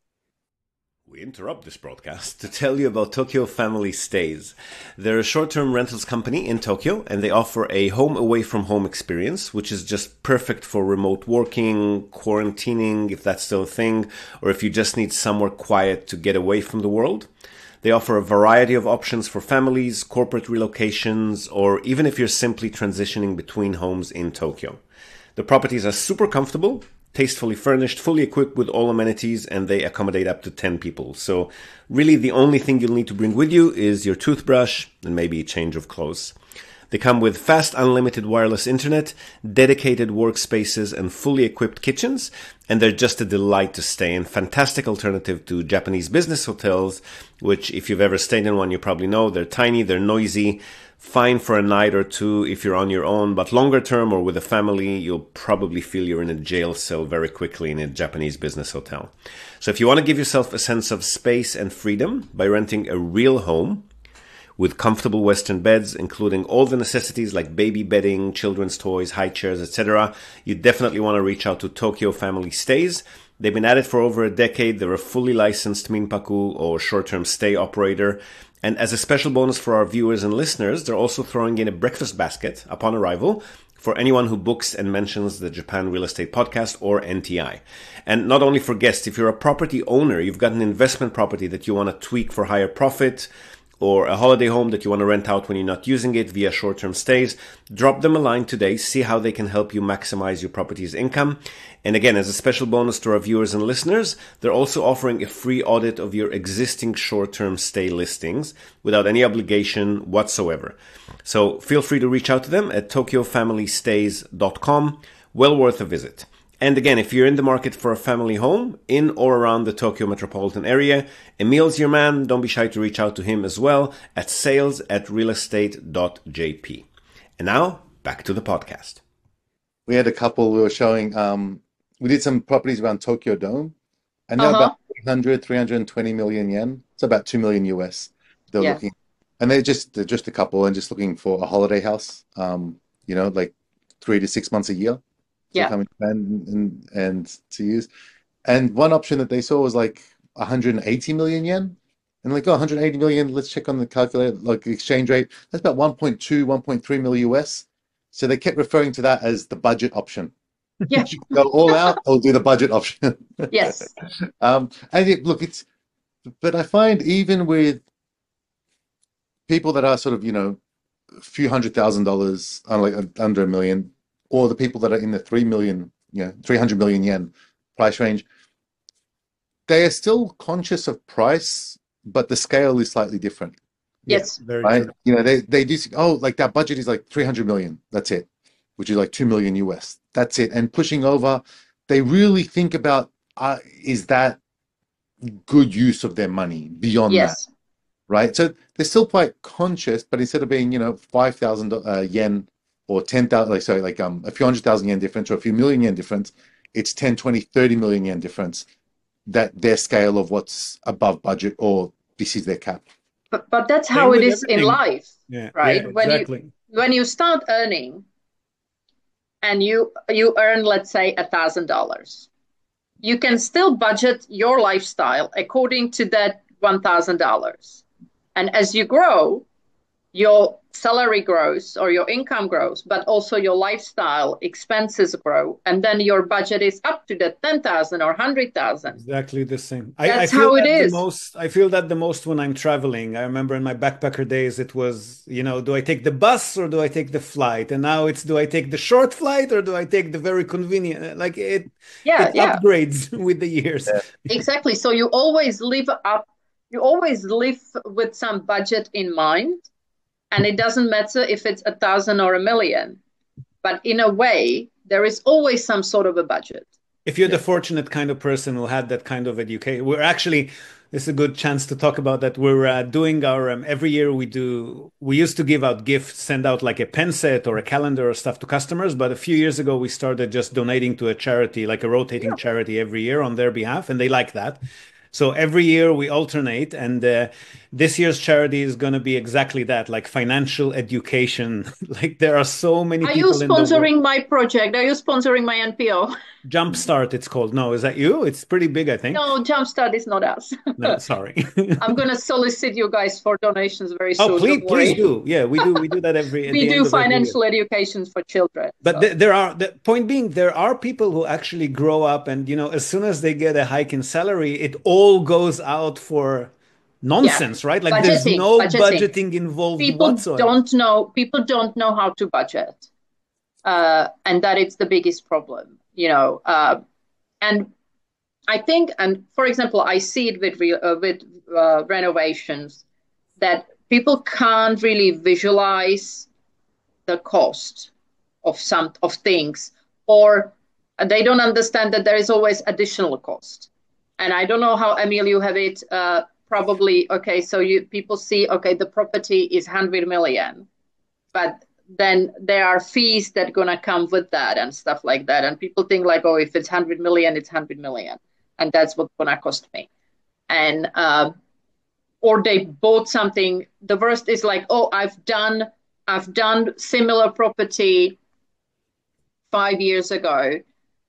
we interrupt this broadcast to tell you about Tokyo Family Stays. They're a short-term rentals company in Tokyo, and they offer a home away from home experience, which is just perfect for remote working, quarantining, if that's still a thing, or if you just need somewhere quiet to get away from the world. They offer a variety of options for families, corporate relocations, or even if you're simply transitioning between homes in Tokyo. The properties are super comfortable, tastefully furnished, fully equipped with all amenities, and they accommodate up to 10 people. So really the only thing you'll need to bring with you is your toothbrush and maybe a change of clothes. They come with fast, unlimited wireless internet, dedicated workspaces, and fully equipped kitchens, and they're just a delight to stay in. Fantastic alternative to Japanese business hotels, which if you've ever stayed in one, you probably know they're tiny, they're noisy, fine for a night or two if you're on your own, but longer term or with a family, you'll probably feel you're in a jail cell very quickly in a Japanese business hotel. So if you want to give yourself a sense of space and freedom by renting a real home, with comfortable Western beds, including all the necessities like baby bedding, children's toys, high chairs, etc., you definitely want to reach out to Tokyo Family Stays. They've been at it for over a decade. They're a fully licensed Minpaku or short-term stay operator. And as a special bonus for our viewers and listeners, they're also throwing in a breakfast basket upon arrival for anyone who books and mentions the Japan Real Estate Podcast or NTI. And not only for guests, if you're a property owner, you've got an investment property that you want to tweak for higher profit, or a holiday home that you want to rent out when you're not using it via short-term stays, drop them a line today, see how they can help you maximize your property's income. And again, as a special bonus to our viewers and listeners, they're also offering a free audit of your existing short-term stay listings without any obligation whatsoever. So feel free to reach out to them at tokyofamilystays.com. Well worth a visit. And again, if you're in the market for a family home in or around the Tokyo metropolitan area, Emil's your man. Don't be shy to reach out to him as well at sales@realestate.jp. And now, back to the podcast. We had a couple we were showing, we did some properties around Tokyo Dome, and they're about 320 million yen. It's about 2 million US. They're looking, and they're just a couple and just looking for a holiday house, like 3 to 6 months a year. Come and to use. And one option that they saw was like 180 million yen. And like, 180 million, let's check on the calculator, like the exchange rate. That's about 1.2, 1.3 million US. So they kept referring to that as the budget option. Yeah. Go all out or do the budget option. Yes. But I find even with people that are sort of, a few $100,000, like under $1 million, or the people that are in the 300 million yen price range, they are still conscious of price, but the scale is slightly different. Yes. Very right? true. They do, like that budget is like 300 million. That's it, which is like 2 million US. That's it. And pushing over, they really think about, is that good use of their money beyond that? Right? So they're still quite conscious, but instead of being, 5,000 yen, or 10,000, a few 100,000 yen difference or a few million yen difference, it's 10, 20, 30 million yen difference, that their scale of what's above budget or this is their cap. But that's how it is in life, right? Yeah, exactly. When you start earning, and you earn, let's say, $1,000. You can still budget your lifestyle according to that $1,000. And as you grow, your salary grows or your income grows, but also your lifestyle expenses grow, and then your budget is up to the 10,000 or 100,000. Exactly the same. I That's feel how it that the is. most. I feel that the most when I'm traveling. I remember in my backpacker days, it was, do I take the bus or do I take the flight? And now it's, do I take the short flight or do I take the very convenient? Like Yeah, it yeah, upgrades with the years. Yeah. exactly. So you always live with some budget in mind, and it doesn't matter if it's 1,000 or 1,000,000. But in a way, there is always some sort of a budget. If you're the fortunate kind of person who had that kind of education, this is a good chance to talk about that. We're doing our, every year we used to give out gifts, send out like a pen set or a calendar or stuff to customers. But a few years ago, we started just donating to a charity, like a rotating charity every year on their behalf. And they like that. So every year we alternate, and this year's charity is going to be exactly that, like financial education. Like there are so many Are people you in the world. sponsoring my project? Are you sponsoring my NPO? Jumpstart, it's called. No, is that you? It's pretty big, I think. No, Jumpstart is not us. No, sorry. I'm going to solicit you guys for donations very soon. Oh, Don't worry. please do. Yeah, we do that at We the do end of every year. financial education for children. But So. the point being, there are people who actually grow up and, as soon as they get a hike in salary, it all goes out for nonsense, right? Like there's no budgeting involved whatsoever. People don't know how to budget. And that is the biggest problem, and I think, and for example, I see it with renovations, that people can't really visualize the cost of things, or they don't understand that there is always additional cost. And I don't know how, Emil, you have it. Probably, okay, so people see, okay, the property is 100 million, but then there are fees that going to come with that and stuff like that. And people think like, oh, if it's 100 million, it's 100 million. And that's what's going to cost me. And, or they bought something. The worst is like, oh, I've done similar property 5 years ago.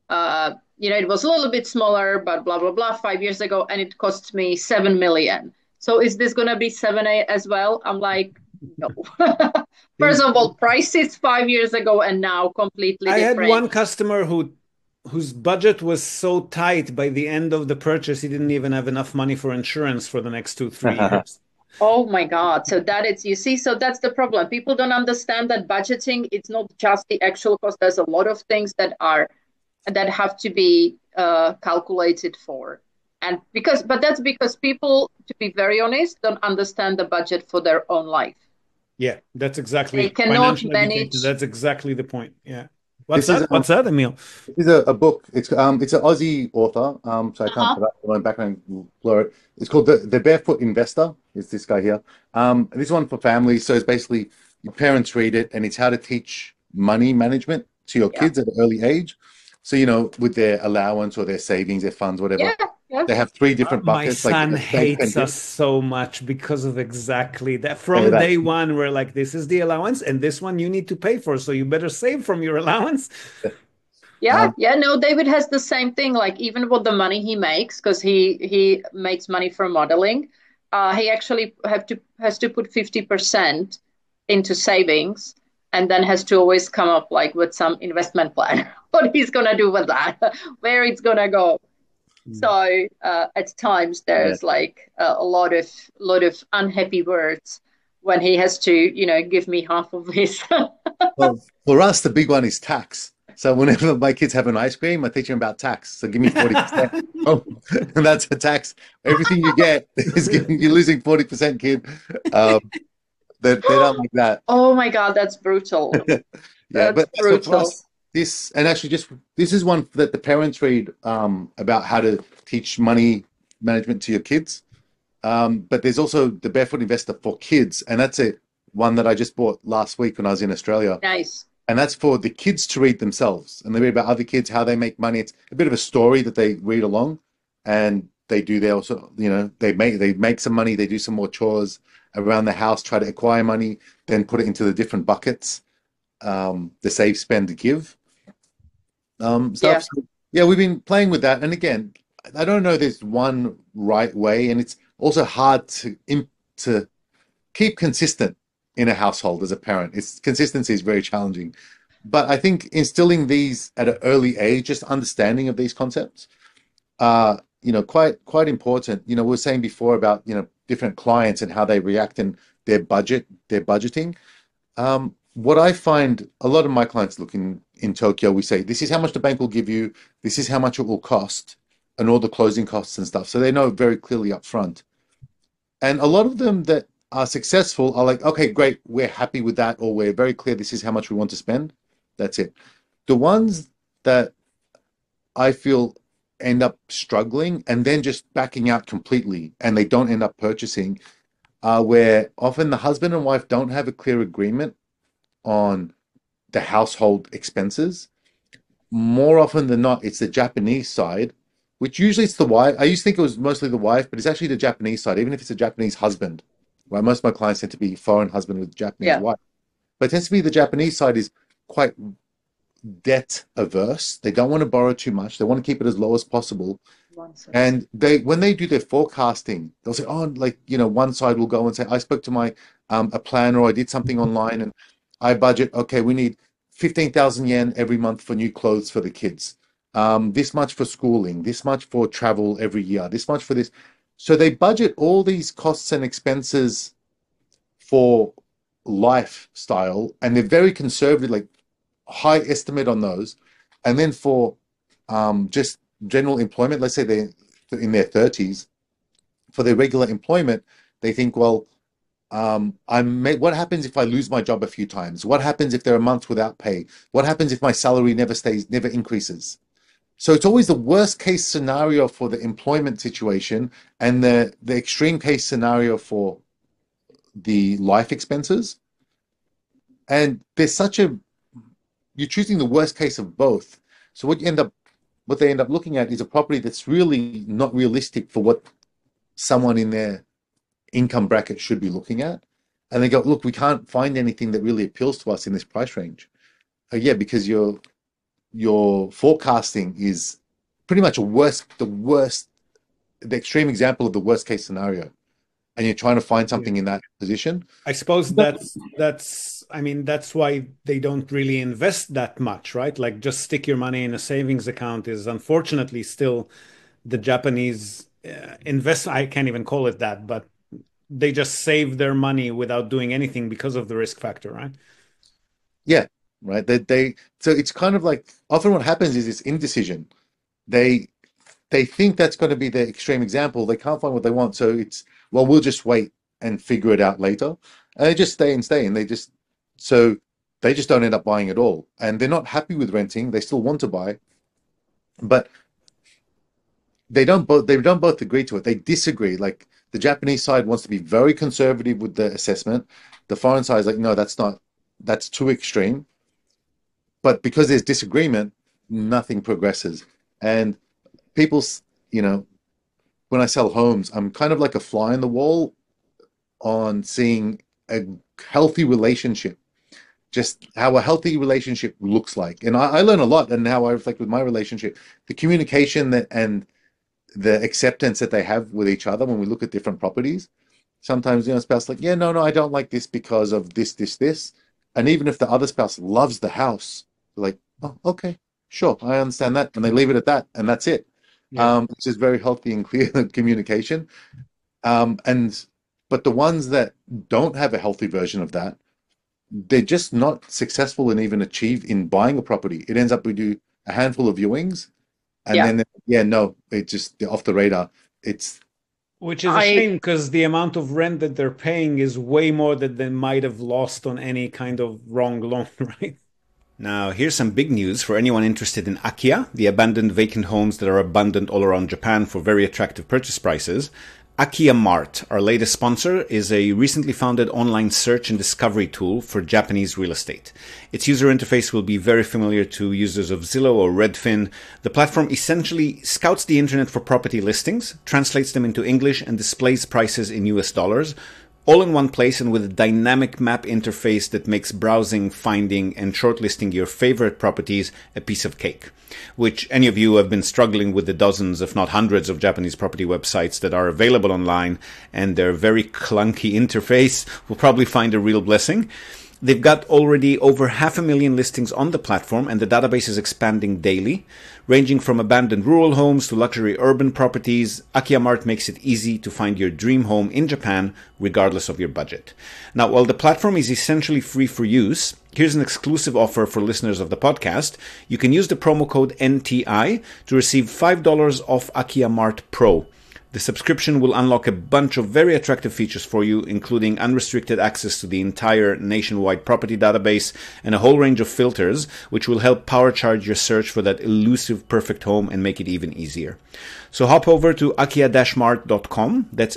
It was a little bit smaller, but blah, blah, blah, 5 years ago. And it cost me 7 million. So is this going to be 7 as well? I'm like, no. First of all, prices 5 years ago and now completely different. I had one customer whose budget was so tight by the end of the purchase, he didn't even have enough money for insurance for the next 2-3 years. Oh my God. So so that's the problem. People don't understand that budgeting, it's not just the actual cost. There's a lot of things that have to be calculated for. But that's because people, to be very honest, don't understand the budget for their own life. Yeah, that's exactly. They cannot manage. That's exactly the point. Yeah. What's that, Emil? This is a book. It's an Aussie author. So I can't put up my background blur it. It's called The Barefoot Investor. It's this guy here. This one for families. So it's basically your parents read it, and it's how to teach money management to your kids at an early age. So with their allowance or their savings, their funds, whatever. Yeah. They have 3 different buckets. My son hates us so much because of exactly that. From day one, we're like, this is the allowance, and this one you need to pay for, so you better save from your allowance. No, David has the same thing. Like even with the money he makes, because he makes money from modeling, he actually has to put 50% into savings, and then has to always come up like with some investment plan. What he's gonna do with that, where it's gonna go. So at times there's like a lot of unhappy words when he has to, give me half of his. Well, for us, the big one is tax. So whenever my kids have an ice cream, I teach them about tax. So give me 40%. Oh, and that's a tax. Everything you get you're losing 40%, kid. They don't like that. Oh my God, that's brutal. That's brutal. So this is one that the parents read about how to teach money management to your kids. But there's also the Barefoot Investor for kids, and that's one that I just bought last week when I was in Australia. Nice. And that's for the kids to read themselves, and they read about other kids, how they make money. It's a bit of a story that they read along, and they do. They also, they make some money. They do some more chores around the house, try to acquire money, then put it into the different buckets, the save, spend, give. Yeah. stuff. So, yeah, we've been playing with that. And again, I don't know there's one right way, and it's also hard to keep consistent in a household as a parent. It's consistency is very challenging. But I think instilling these at an early age, just understanding of these concepts, quite important. We were saying before about, different clients and how they react and their budgeting. What I find a lot of my clients look in Tokyo, we say, this is how much the bank will give you, this is how much it will cost, and all the closing costs and stuff. So they know very clearly up front. And a lot of them that are successful are like, okay, great, we're happy with that, or we're very clear this is how much we want to spend. That's it. The ones that I feel end up struggling and then just backing out completely and they don't end up purchasing where often the husband and wife don't have a clear agreement on the household expenses. More often than not, it's the Japanese side, which usually it's the wife. I used to think it was mostly the wife, but it's actually the Japanese side, even if it's a Japanese husband. Right? Most of my clients tend to be foreign husband with Japanese Yeah. wife. But it tends to be the Japanese side is quite debt averse. They don't want to borrow too much. They want to keep it as low as possible. One second. And when they do their forecasting, they'll say, oh, one side will go and say, I spoke to my a planner, or I did something online and I budget, okay, we need 15,000 yen every month for new clothes for the kids. This much for schooling, this much for travel every year, this much for this. So they budget all these costs and expenses for lifestyle, and they're very conservative, like high estimate on those. And then for just general employment, let's say they're in their 30s, for their regular employment, they think, well, what happens if I lose my job a few times? What happens if there are months without pay? What happens if my salary never increases? So it's always the worst case scenario for the employment situation and the extreme case scenario for the life expenses. And you're choosing the worst case of both. So what they end up looking at is a property that's really not realistic for what someone in their income bracket should be looking at. And they go, look, we can't find anything that really appeals to us in this price range. Yeah, because your forecasting is pretty much the extreme example of the worst case scenario. And you're trying to find something in that position. I suppose that's why they don't really invest that much, right? Like just stick your money in a savings account is unfortunately still the Japanese invest. I can't even call it that, but they just save their money without doing anything because of the risk factor, right? Yeah, right. So it's kind of like often what happens is this indecision. They think that's going to be the extreme example. They can't find what they want, so it's, well, we'll just wait and figure it out later. And they just stay, and they just don't end up buying at all. And they're not happy with renting. They still want to buy, but they don't both agree to it. They disagree. Like the Japanese side wants to be very conservative with the assessment. The foreign side is like, no, that's too extreme. But because there's disagreement, nothing progresses. And people, when I sell homes, I'm kind of like a fly on the wall on seeing a healthy relationship, just how a healthy relationship looks like. And I learn a lot, and how I reflect with my relationship, the communication and the acceptance that they have with each other when we look at different properties. Sometimes, spouse like, yeah, no, I don't like this because of this. And even if the other spouse loves the house, they're like, oh, okay, sure, I understand that. And they leave it at that, and that's it. Yeah. Which is very healthy and clear communication. But the ones that don't have a healthy version of that, they're just not successful in even in buying a property. It ends up we do a handful of viewings, and then it's just they're off the radar. Which is a shame, because the amount of rent that they're paying is way more than they might have lost on any kind of wrong loan, right? Now, here's some big news for anyone interested in Akiya, the abandoned vacant homes that are abundant all around Japan for very attractive purchase prices. Akiya Mart, our latest sponsor, is a recently founded online search and discovery tool for Japanese real estate. Its user interface will be very familiar to users of Zillow or Redfin. The platform essentially scouts the internet for property listings, translates them into English, and displays prices in US dollars, all in one place and with a dynamic map interface that makes browsing, finding, and shortlisting your favorite properties a piece of cake. Which any of you who have been struggling with the dozens, if not hundreds, of Japanese property websites that are available online and their very clunky interface will probably find a real blessing. They've got already over 500,000 listings on the platform, and the database is expanding daily. Ranging from abandoned rural homes to luxury urban properties, Akiya Mart makes it easy to find your dream home in Japan, regardless of your budget. Now, while the platform is essentially free for use, here's an exclusive offer for listeners of the podcast. You can use the promo code NTI to receive $5 off Akiya Mart Pro. The subscription will unlock a bunch of very attractive features for you, including unrestricted access to the entire nationwide property database and a whole range of filters, which will help power charge your search for that elusive perfect home and make it even easier. So hop over to akiya-mart.com. That's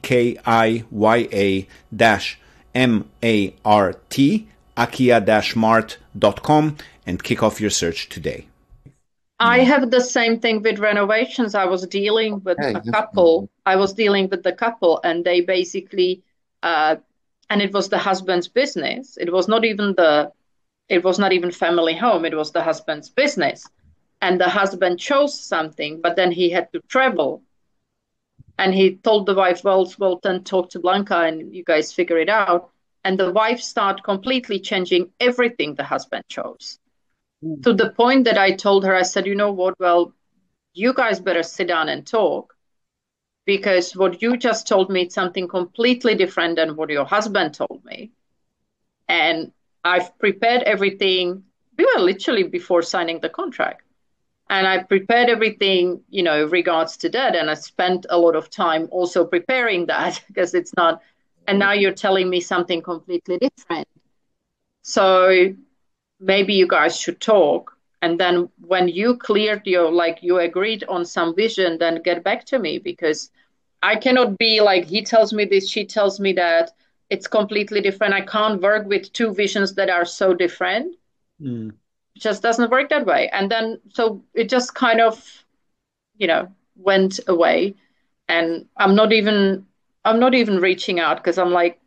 AKIYA-MART, akiya-mart.com, and kick off your search today. I have the same thing with renovations. I was dealing with a couple. I was dealing with the couple, and they basically, and it was the husband's business. It was not even family home. It was the husband's business, and the husband chose something, but then he had to travel, and he told the wife, "Well, then talk to Blanca, and you guys figure it out." And the wife started completely changing everything the husband chose. To the point that I told her, I said, you know what, well, you guys better sit down and talk, because what you just told me is something completely different than what your husband told me. And I've prepared everything. We were literally before signing the contract. And I prepared everything, regards to that. And I spent a lot of time also preparing that, because it's not, and now you're telling me something completely different. So maybe you guys should talk. And then when you cleared you agreed on some vision, then get back to me, because I cannot be like, he tells me this, she tells me that. It's completely different. I can't work with two visions that are so different. It just doesn't work that way. And then, so it just kind of, went away. And I'm not even reaching out, because I'm like,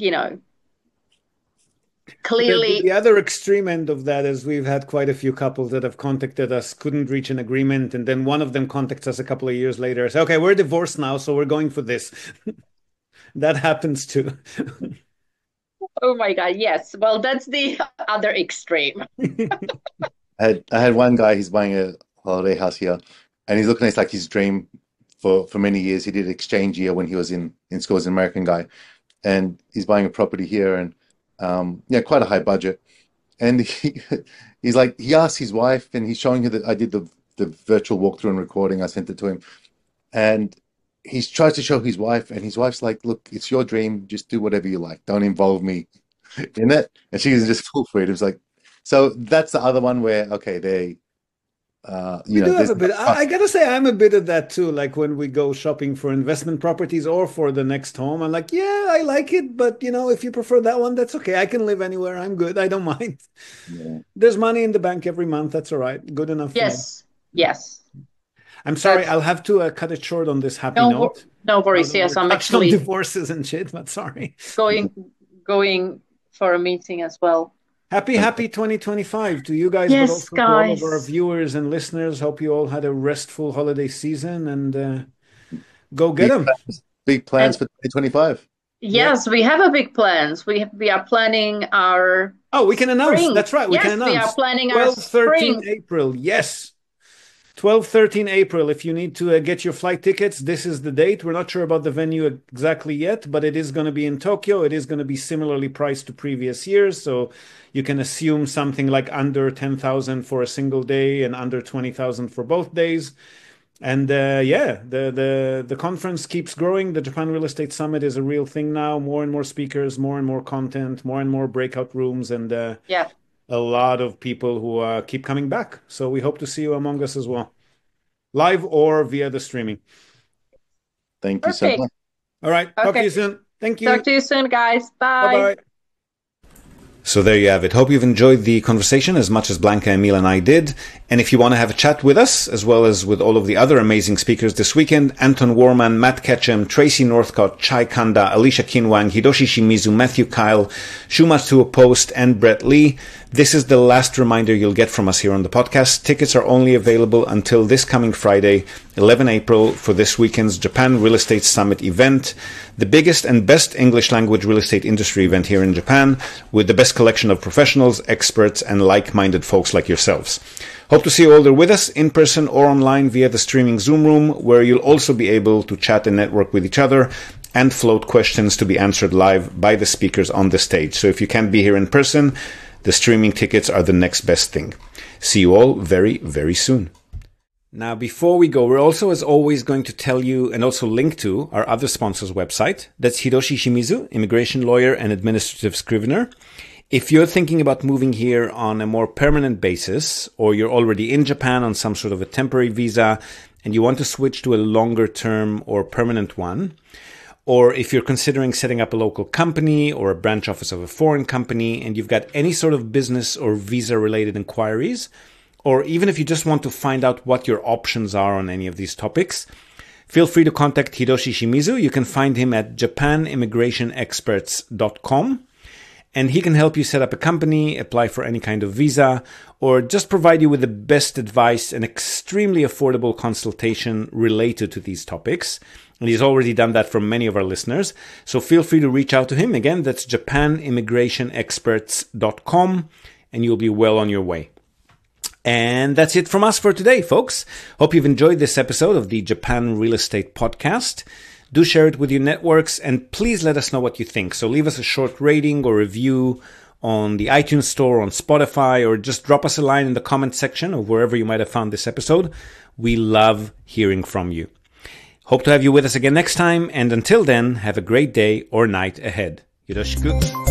clearly. The other extreme end of that is we've had quite a few couples that have contacted us, couldn't reach an agreement, and then one of them contacts us a couple of years later, say, okay, we're divorced now, so we're going for this. That happens too. Oh my God, yes. Well, that's the other extreme. I had one guy, he's buying a holiday house here, and he's looking at it like his dream for many years. He did exchange year when he was in school as an American guy, and he's buying a property here, and quite a high budget. And he's like, he asked his wife, and he's showing her that I did the virtual walkthrough and recording. I sent it to him, and he tries to show his wife, and his wife's like, look, it's your dream. Just do whatever you like. Don't involve me in it. And she's just full freedom. It's like, so that's the other one where, okay, they, we do have a bit. I gotta say, I'm a bit of that too. Like when we go shopping for investment properties or for the next home, I'm like, yeah, I like it, but if you prefer that one, that's okay. I can live anywhere. I'm good. I don't mind. Yeah. There's money in the bank every month. That's all right. Good enough. Yes. Yes. I'm sorry. I'll have to cut it short on this happy note. No worries. Yes, I'm actually on divorces and shit, but sorry. Going for a meeting as well. Happy 2025 to you guys, yes, but also guys. to all of our viewers and listeners. Hope you all had a restful holiday season, and go get them. Big plans for 2025. Yes, we have a big plans. We are planning our. Oh, we can announce. Spring. That's right. We can announce. We are planning our 13 April. Yes. 13 April. If you need to get your flight tickets, this is the date. We're not sure about the venue exactly yet, but it is going to be in Tokyo. It is going to be similarly priced to previous years. So you can assume something like under 10,000 for a single day and under 20,000 for both days. And the conference keeps growing. The Japan Real Estate Summit is a real thing now. More and more speakers, more and more content, more and more breakout rooms, and a lot of people who keep coming back. So we hope to see you among us as well, live or via the streaming. Thank you so much. All right. Talk to you soon. Thank you. Talk to you soon, guys. Bye. Bye-bye. So there you have it. Hope you've enjoyed the conversation as much as Blanca, Emil, and I did. And if you want to have a chat with us, as well as with all of the other amazing speakers this weekend, Anton Warman, Matt Ketchum, Tracy Northcott, Chai Kanda, Alicia Kinwang, Hidoshi Shimizu, Matthew Kyle, Shumatsu Post, and Brett Lee, this is the last reminder you'll get from us here on the podcast. Tickets are only available until this coming Friday, 11 April, for this weekend's Japan Real Estate Summit event, the biggest and best English language real estate industry event here in Japan, with the best collection of professionals, experts, and like-minded folks like yourselves. Hope to see you all there with us, in person or online via the streaming Zoom room, where you'll also be able to chat and network with each other and float questions to be answered live by the speakers on the stage. So if you can't be here in person, the streaming tickets are the next best thing. See you all very, very soon. Now, before we go, we're also, as always, going to tell you and also link to our other sponsor's website. That's Hiroshi Shimizu, immigration lawyer and administrative scrivener. If you're thinking about moving here on a more permanent basis, or you're already in Japan on some sort of a temporary visa and you want to switch to a longer term or permanent one, or if you're considering setting up a local company or a branch office of a foreign company and you've got any sort of business or visa related inquiries, or even if you just want to find out what your options are on any of these topics, feel free to contact Hiroshi Shimizu. You can find him at japanimmigrationexperts.com, and he can help you set up a company, apply for any kind of visa, or just provide you with the best advice and extremely affordable consultation related to these topics. And he's already done that for many of our listeners. So feel free to reach out to him. Again, that's japanimmigrationexperts.com, and you'll be well on your way. And that's it from us for today, folks. Hope you've enjoyed this episode of the Japan Real Estate Podcast. Do share it with your networks, and please let us know what you think. So leave us a short rating or review on the iTunes Store, on Spotify, or just drop us a line in the comment section or wherever you might have found this episode. We love hearing from you. Hope to have you with us again next time, and until then, have a great day or night ahead. Yoroshiku.